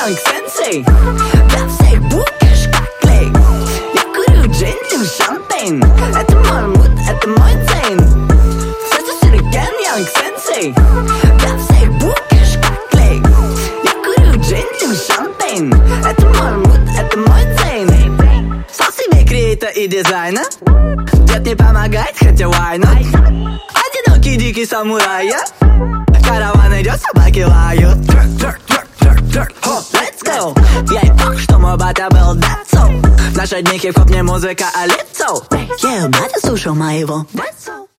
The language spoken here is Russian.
Янг Сенсей. Для всех будешь как клей. Я курю джин, пью шампейн. Это мой мут, это мой цейн. Сердце сюрикен, Янг Сенсей. Для всех будешь как клей. Я курю джин, пью шампейн. Это мой мут, это мой цейн. Сам себе креатор и дизайнер. Дед не помогает, хотя why not? Одинокий дикий самурай, я. Караван идет, собаки лают. Let's go. Я и так, что мой батя был that's so. В наши дни хип-хоп не музыка, а лицо. Yeah, батя слушал моего. That's so.